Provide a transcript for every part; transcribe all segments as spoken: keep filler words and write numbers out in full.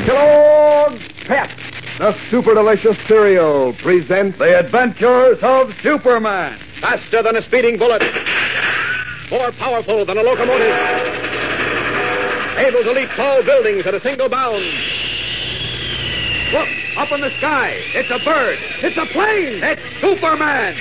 Kellogg's Pep, the super delicious cereal, presents The Adventures of Superman. Faster than a speeding bullet. More powerful than a locomotive. Able to leap tall buildings at a single bound. Look, up in the sky. It's a bird. It's a plane. It's Superman.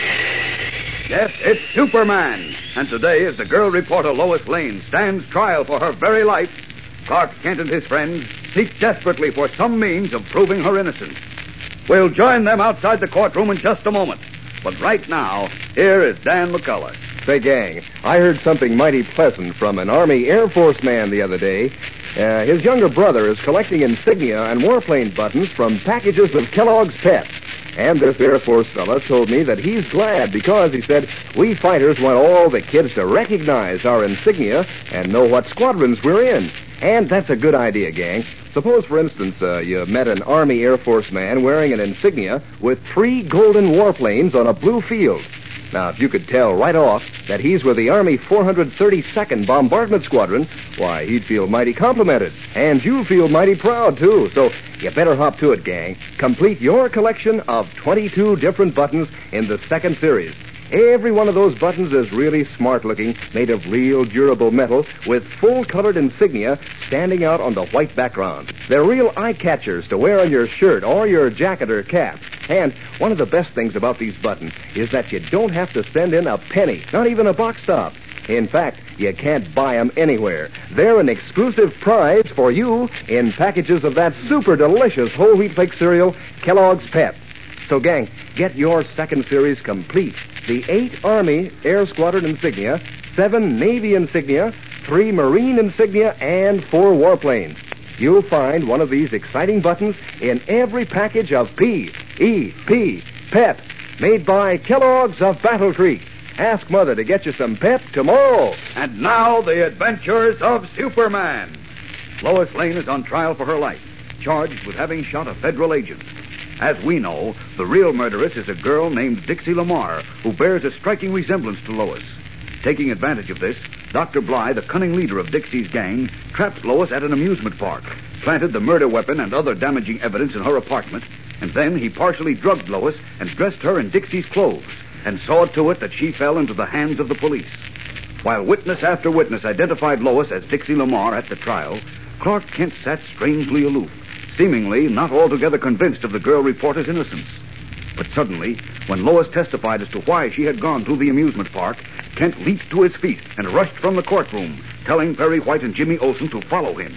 Yes, it's Superman. And today, as the girl reporter Lois Lane stands trial for her very life, Clark Kent and his friends seek desperately for some means of proving her innocence. We'll join them outside the courtroom in just a moment. But right now, here is Dan McCullough. Say, gang, I heard something mighty pleasant from an Army Air Force man the other day. Uh, his younger brother is collecting insignia and warplane buttons from packages of Kellogg's Pep. And this Air Force fella told me that he's glad because, he said, we fighters want all the kids to recognize our insignia and know what squadrons we're in. And that's a good idea, gang. Suppose, for instance, uh, you met an Army Air Force man wearing an insignia with three golden warplanes on a blue field. Now, if you could tell right off that he's with the Army four hundred thirty-second Bombardment Squadron, why, he'd feel mighty complimented. And you'll feel mighty proud, too. So you better hop to it, gang. Complete your collection of twenty-two different buttons in the second series. Every one of those buttons is really smart-looking, made of real durable metal, with full-colored insignia standing out on the white background. They're real eye-catchers to wear on your shirt or your jacket or cap. And one of the best things about these buttons is that you don't have to send in a penny, not even a box top. In fact, you can't buy them anywhere. They're an exclusive prize for you in packages of that super delicious whole wheat flake cereal, Kellogg's Pep. So, gang, get your second series complete. The eight Army Air Squadron insignia, seven Navy insignia, three Marine insignia, and four warplanes. You'll find one of these exciting buttons in every package of P E P, Pep, made by Kellogg's of Battle Creek. Ask Mother to get you some Pep tomorrow. And now, The Adventures of Superman. Lois Lane is on trial for her life, charged with having shot a federal agent. As we know, the real murderess is a girl named Dixie Lamar, who bears a striking resemblance to Lois. Taking advantage of this, Doctor Bly, the cunning leader of Dixie's gang, trapped Lois at an amusement park, planted the murder weapon and other damaging evidence in her apartment, and then he partially drugged Lois and dressed her in Dixie's clothes, and saw to it that she fell into the hands of the police. While witness after witness identified Lois as Dixie Lamar at the trial, Clark Kent sat strangely aloof, seemingly not altogether convinced of the girl reporter's innocence. But suddenly, when Lois testified as to why she had gone to the amusement park, Kent leaped to his feet and rushed from the courtroom, telling Perry White and Jimmy Olsen to follow him.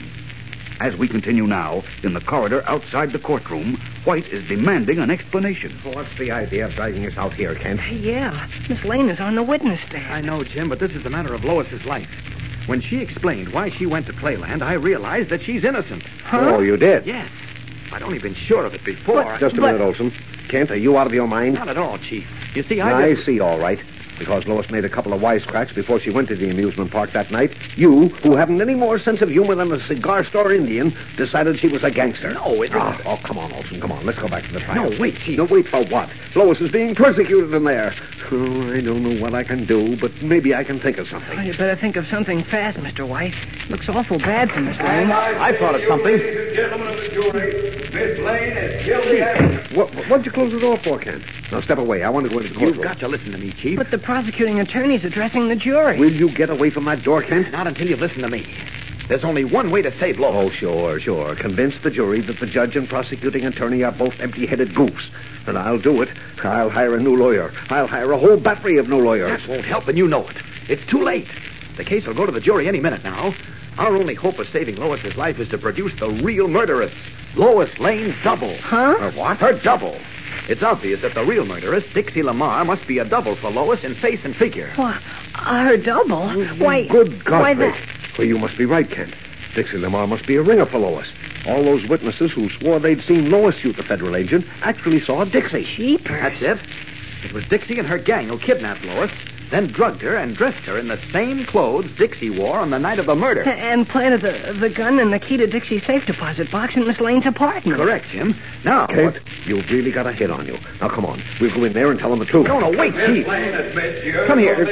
As we continue now, in the corridor outside the courtroom, White is demanding an explanation. Well, what's the idea of dragging us out here, Kent? Yeah, Miss Lane is on the witness stand. I know, Jim, but this is a matter of Lois's life. When she explained why she went to Playland, I realized that she's innocent. Huh? Oh, you did? Yes. I'd only been sure of it before. But- Just a minute, Olson. Kent, are you out of your mind? Not at all, Chief. You see, I... I just- see, all right. Because Lois made a couple of wisecracks before she went to the amusement park that night, you, who haven't any more sense of humor than a cigar store Indian, decided she was a gangster. No, it oh, isn't. oh, come on, Olson, come on. Let's go back to the trial. No, wait, Chief. No, wait for what? Lois is being persecuted in there. Oh, I don't know what I can do, but maybe I can think of something. Oh, you better think of something fast, Mister White. Looks awful bad for Miss Lane. I thought of something. Ladies and gentlemen of the jury, Miss Lane is guilty as... What, what'd you close the door for, Kent? Now, step away. I want to go into the You've courtroom. got to listen to me, Chief. But the prosecuting attorney's addressing the jury. Will you get away from that door, Kent? Not until you listen to me. There's only one way to save Lois. Oh, sure, sure. Convince the jury that the judge and prosecuting attorney are both empty-headed goofs. And I'll do it. I'll hire a new lawyer. I'll hire a whole battery of new lawyers. That won't help, and you know it. It's too late. The case will go to the jury any minute now. Our only hope of saving Lois's life is to produce the real murderess, Lois Lane's double. Huh? Her what? Her double. It's obvious that the real murderess, Dixie Lamar, must be a double for Lois in face and figure. Why, uh, her double? Why... Good God, Why, Rick. that... Well, you must be right, Kent. Dixie Lamar must be a ringer for Lois. All those witnesses who swore they'd seen Lois shoot the federal agent actually saw Dixie. Jeepers. That's it. It was Dixie and her gang who kidnapped Lois, then drugged her and dressed her in the same clothes Dixie wore on the night of the murder. And planted the, the gun and the key to Dixie's safe deposit box in Miss Lane's apartment. Correct, Jim. Now, Kent, you've really got a hit on you. Now, come on. We'll go in there and tell them the truth. No, no, wait, Chief. Come here.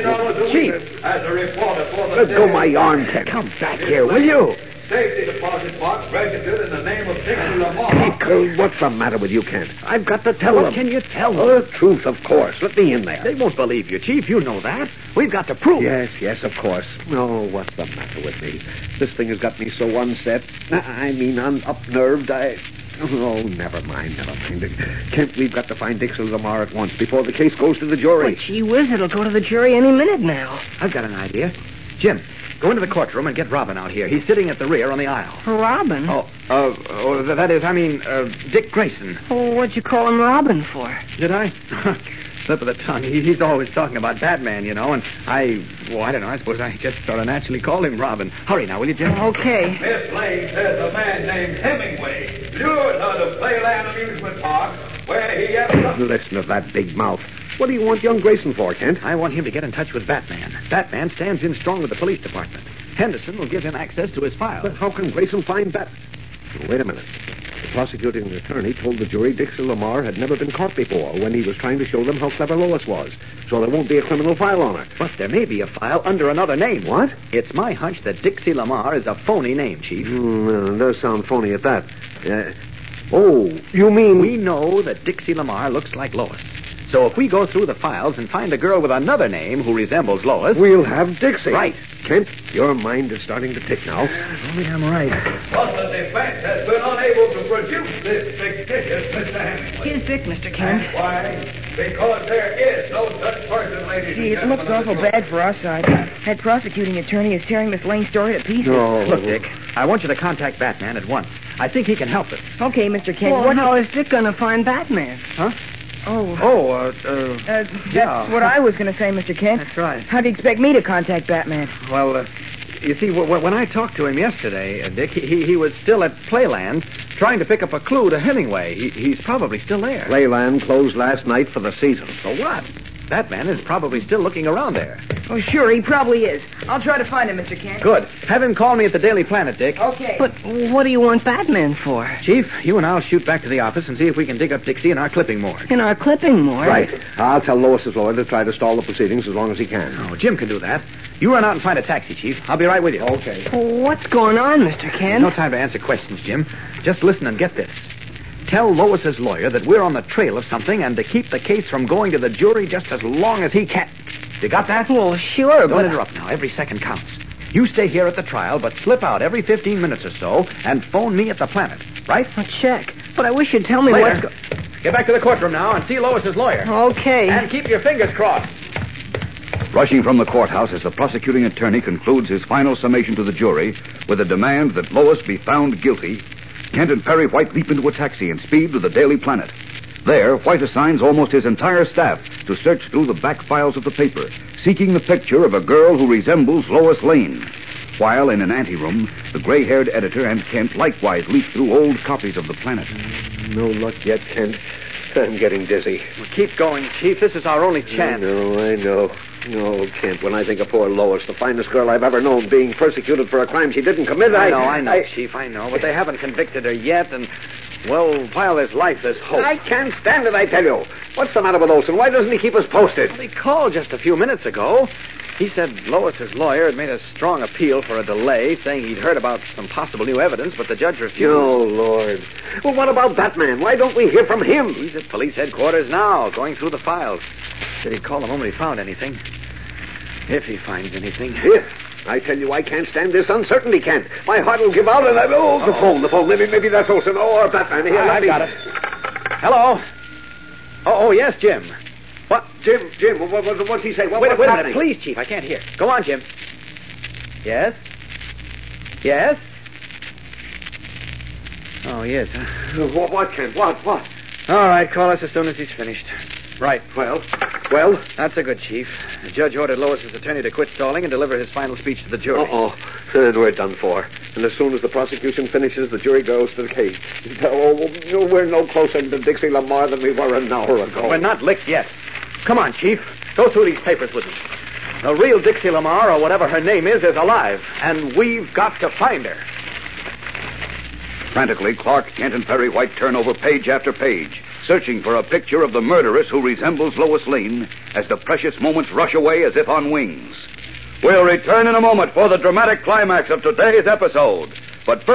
Chief. As a reporter for the Let go my arm, Kent. Come back here, will you? Safety deposit box registered in the name of Dixie Lamar. Dick, what's the matter with you, Kent? I've got to tell What them. can you tell them? The truth, of course. Let me in there. They won't believe you, Chief. You know that. We've got to prove it. Yes, yes, of course. No, what's the matter with me? This thing has got me so unset. I mean, un- up-nerved. I... Oh, never mind, never mind. Kent, we've got to find Dixie Lamar at once before the case goes to the jury. But gee whiz, it'll go to the jury any minute now. I've got an idea. Jim, go into the courtroom and get Robin out here. He's sitting at the rear on the aisle. Robin? Oh, uh, oh that is, I mean, uh, Dick Grayson. Oh, what'd you call him Robin for? Did I? Slip of the tongue. He, he's always talking about Batman, you know, and I, well, I don't know. I suppose I just sort of naturally called him Robin. Hurry now, will you, Jim? Okay. Miss Lane says a man named Hemingway lured her to Playland Amusement Park where he ever... Listen to that big mouth. What do you want young Grayson for, Kent? I want him to get in touch with Batman. Batman stands in strong with the police department. Henderson will give him access to his files. But how can Grayson find Bat... Wait a minute. The prosecuting attorney told the jury Dixie Lamar had never been caught before when he was trying to show them how clever Lois was. So there won't be a criminal file on her. But there may be a file under another name. What? It's my hunch that Dixie Lamar is a phony name, Chief. Mm, it does sound phony at that. Uh, oh, you mean... We know that Dixie Lamar looks like Lois. So if we go through the files and find a girl with another name who resembles Lois... We'll have Dixie. Right. Kent, your mind is starting to tick now. Oh, I'm right. But the defense has been unable to produce this fictitious Mister Hemingway. Here's Dick, Mister Kent. And why? Because there is no such person, ladies Gee, and it looks gentlemen. awful bad for our side. That prosecuting attorney is tearing Miss Lane's story to pieces. No. Look, Dick, I want you to contact Batman at once. I think he can help us. Okay, Mister Kent. Well, what how is Dick going to find Batman? Huh? Oh, Oh, uh, uh... uh, that's yeah. what I was going to say, Mister Kent. That's right. How do you expect me to contact Batman? Well, uh, you see, w- w- when I talked to him yesterday, uh, Dick, he, he was still at Playland trying to pick up a clue to Hemingway. He, he's probably still there. Playland closed last night for the season. So what? Batman is probably still looking around there. Oh, sure, he probably is. I'll try to find him, Mister Kent. Good. Have him call me at the Daily Planet, Dick. Okay. But what do you want Batman for? Chief, you and I'll shoot back to the office and see if we can dig up Dixie in our clipping morgue. In our clipping morgue? Right. I'll tell Lois's lawyer to try to stall the proceedings as long as he can. Oh, Jim can do that. You run out and find a taxi, Chief. I'll be right with you. Okay. Well, what's going on, Mister Kent? No time to answer questions, Jim. Just listen and get this. Tell Lois's lawyer that we're on the trail of something and to keep the case from going to the jury just as long as he can. You got that? Well, sure, Don't but... interrupt now. Every second counts. You stay here at the trial, but slip out every fifteen minutes or so and phone me at the Planet, right? A check. But I wish you'd tell me Later. what's... Go- Get back to the courtroom now and see Lois's lawyer. Okay. And keep your fingers crossed. Rushing from the courthouse as the prosecuting attorney concludes his final summation to the jury with a demand that Lois be found guilty, Kent and Perry White leap into a taxi and speed to the Daily Planet. There, White assigns almost his entire staff to search through the back files of the paper, seeking the picture of a girl who resembles Lois Lane. While in an anteroom, the gray-haired editor and Kent likewise leap through old copies of the Planet. No luck yet, Kent. I'm getting dizzy. Well, keep going, Chief. This is our only chance. I know, I know. No, Kent, when I think of poor Lois, the finest girl I've ever known, being persecuted for a crime she didn't commit, I... I know, I know, I... Chief, I know. But they haven't convicted her yet, and, well, while there's life, there's hope. I can't stand it, I tell you. What's the matter with Olson? Why doesn't he keep us posted? Well, he called just a few minutes ago. He said Lois's lawyer had made a strong appeal for a delay, saying he'd heard about some possible new evidence, but the judge refused. Oh, Lord. Well, what about that man? Why don't we hear from him? He's at police headquarters now, going through the files. Said he'd call the moment he found anything. If he finds anything. If. I tell you, I can't stand this uncertainty, Kent. My heart will give out, and I... Oh, the Uh-oh. phone, the phone. Maybe, maybe that's Olson. Oh, or Batman. Here, I, let I me... got it. Hello? Oh, oh, yes, Jim. What? Jim, Jim, what, what, what's he say? What, wait, what's wait a happening? minute, please, Chief. I can't hear. Go on, Jim. Yes? Yes? Oh, yes. Huh? What, what, Kent? What, what? All right, call us as soon as he's finished. Right. Well, well? That's a good, Chief. The judge ordered Lois's attorney to quit stalling and deliver his final speech to the jury. Uh-oh. And we're done for. And as soon as the prosecution finishes, the jury goes to the case. Oh, oh, we're no closer to Dixie Lamar than we were an hour ago. We're not licked yet. Come on, Chief. Go through these papers with me. The real Dixie Lamar, or whatever her name is, is alive. And we've got to find her. Frantically, Clark, Kent, and Perry White turn over page after page, searching for a picture of the murderess who resembles Lois Lane as the precious moments rush away as if on wings. We'll return in a moment for the dramatic climax of today's episode. But first,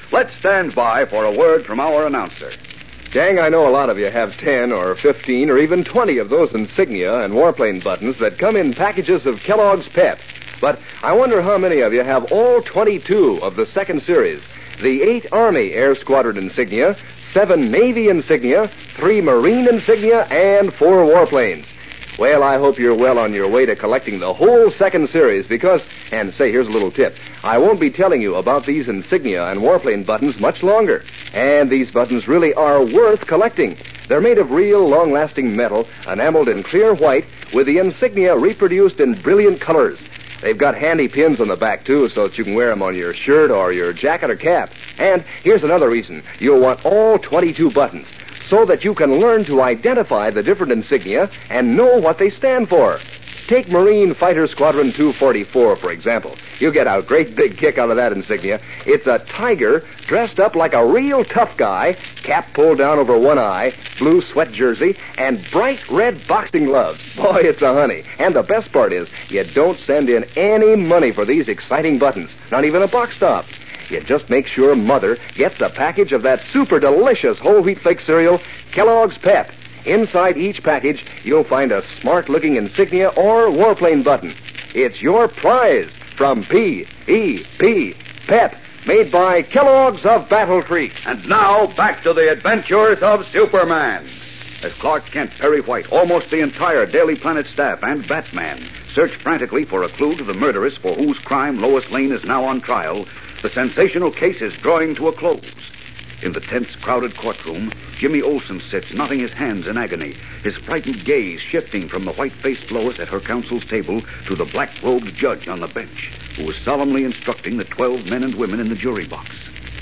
let's stand by for a word from our announcer. Gang, I know a lot of you have ten or fifteen or even twenty of those insignia and warplane buttons that come in packages of Kellogg's Pep. But I wonder how many of you have all twenty-two of the second series. The eight Army Air Squadron insignia, seven Navy insignia, three Marine insignia, and four warplanes. Well, I hope you're well on your way to collecting the whole second series because, and say, here's a little tip. I won't be telling you about these insignia and warplane buttons much longer. And these buttons really are worth collecting. They're made of real, long-lasting metal, enameled in clear white, with the insignia reproduced in brilliant colors. They've got handy pins on the back, too, so that you can wear them on your shirt or your jacket or cap. And here's another reason. You'll want all twenty-two buttons, so that you can learn to identify the different insignia and know what they stand for. Take Marine Fighter Squadron two forty-four, for example. You'll get a great big kick out of that insignia. It's a tiger dressed up like a real tough guy, cap pulled down over one eye, blue sweat jersey, and bright red boxing gloves. Boy, it's a honey. And the best part is, you don't send in any money for these exciting buttons, not even a box stop. You just make sure Mother gets a package of that super delicious whole wheat flake cereal, Kellogg's Pep. Inside each package, you'll find a smart-looking insignia or warplane button. It's your prize from P E P, Pep, made by Kellogg's of Battle Creek. And now, back to the adventures of Superman. As Clark Kent, Perry White, almost the entire Daily Planet staff, and Batman search frantically for a clue to the murderess for whose crime Lois Lane is now on trial, the sensational case is drawing to a close. In the tense, crowded courtroom, Jimmy Olsen sits, knotting his hands in agony, his frightened gaze shifting from the white-faced Lois at her counsel's table to the black-robed judge on the bench, who is solemnly instructing the twelve men and women in the jury box.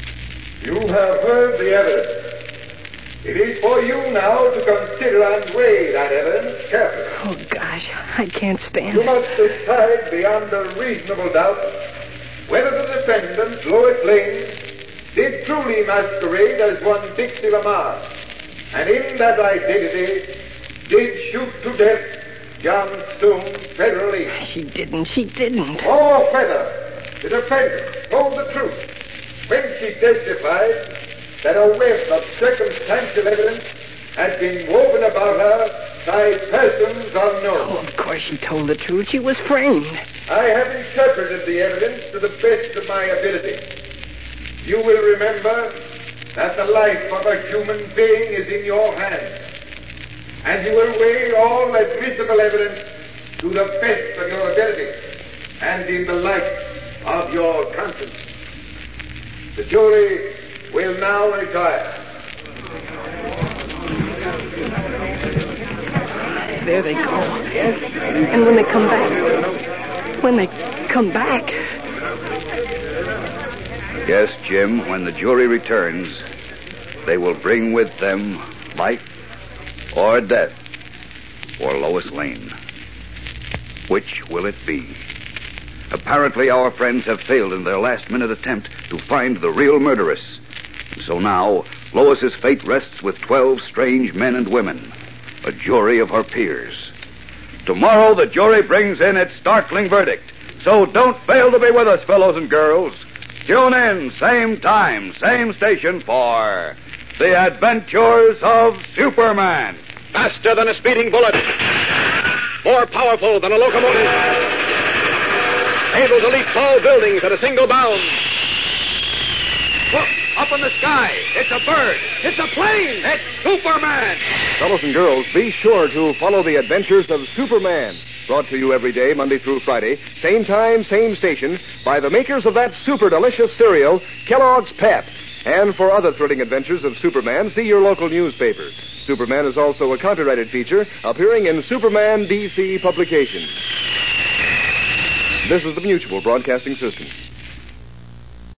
You have heard the evidence. It is for you now to consider and weigh that evidence carefully. Oh, gosh, I can't stand You it. must decide beyond a reasonable doubt whether the defendant, Lois Lane, did truly masquerade as one Dixie Lamar, and in that identity did shoot to death John Stone federally. She didn't. She didn't. Or whether the defendant told the truth when she testified that a web of circumstantial evidence had been woven about her by persons unknown. Oh, of course she told the truth. She was framed. I have interpreted the evidence to the best of my ability. You will remember that the life of a human being is in your hands, and you will weigh all admissible evidence to the best of your ability and in the light of your conscience. The jury will now retire. There they go. And when they come back, when they come back... Yes, Jim, when the jury returns, they will bring with them life or death for Lois Lane. Which will it be? Apparently, our friends have failed in their last-minute attempt to find the real murderess. So now, Lois's fate rests with twelve strange men and women, a jury of her peers. Tomorrow, the jury brings in its startling verdict. So don't fail to be with us, fellows and girls. Tune in, same time, same station for The Adventures of Superman. Faster than a speeding bullet. More powerful than a locomotive. Able to leap tall buildings at a single bound. Look, up in the sky. It's a bird. It's a plane. It's Superman. Fellows and girls, be sure to follow the adventures of Superman. Brought to you every day, Monday through Friday, same time, same station, by the makers of that super delicious cereal, Kellogg's Pep. And for other thrilling adventures of Superman, see your local newspaper. Superman is also a copyrighted feature appearing in Superman D C publications. This is the Mutual Broadcasting System.